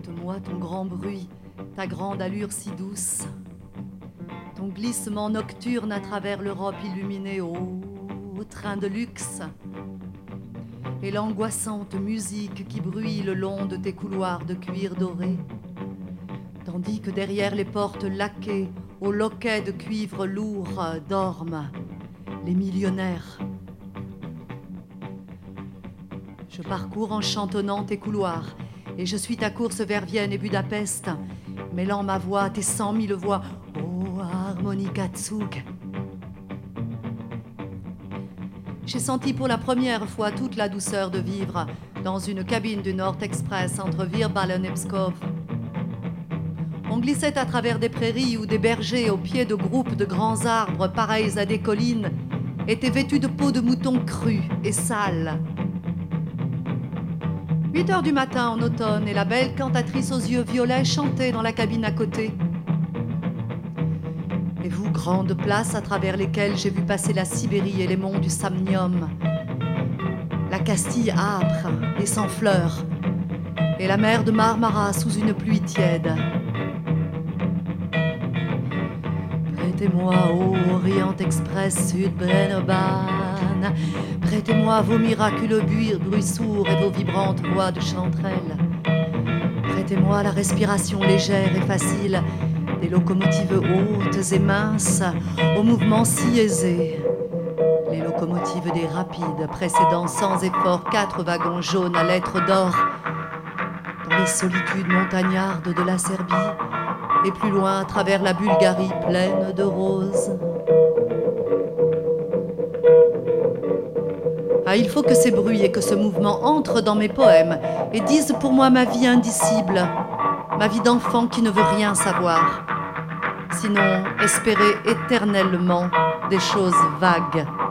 Chante-moi ton grand bruit, ta grande allure si douce, ton glissement nocturne à travers l'Europe illuminée au train de luxe, et l'angoissante musique qui bruit le long de tes couloirs de cuir doré, tandis que derrière les portes laquées, au loquet de cuivre lourd, dorment les millionnaires. Je parcours en chantonnant tes couloirs, et je suis ta course vers Vienne et Budapest, mêlant ma voix à tes 100 000 voix, oh harmonica Zug. J'ai senti pour la première fois toute la douceur de vivre dans une cabine du Nord Express entre Wirbalen et Pskov. On glissait à travers des prairies où des bergers au pied de groupes de grands arbres pareils à des collines étaient vêtus de peaux de mouton crues et sales. 8 heures du matin en automne et la belle cantatrice aux yeux violets chantait dans la cabine à côté. Et vous, grandes places à travers lesquelles j'ai vu passer la Sibérie et les monts du Samnium, la Castille âpre et sans fleurs, et la mer de Marmara sous une pluie tiède. Prêtez-moi, ô Orient Express, Sud Brennerbahn, prêtez-moi vos miraculeux bruits sourds et vos vibrantes voix de chanterelles. Prêtez-moi la respiration légère et facile des locomotives hautes et minces, aux mouvements si aisés. Les locomotives des rapides, précédant sans effort 4 wagons jaunes à lettres d'or, dans les solitudes montagnardes de la Serbie, et plus loin à travers la Bulgarie pleine de roses. Ah, il faut que ces bruits et que ce mouvement entrent dans mes poèmes et disent pour moi ma vie indicible, ma vie d'enfant qui ne veut rien savoir, sinon espérer éternellement des choses vagues.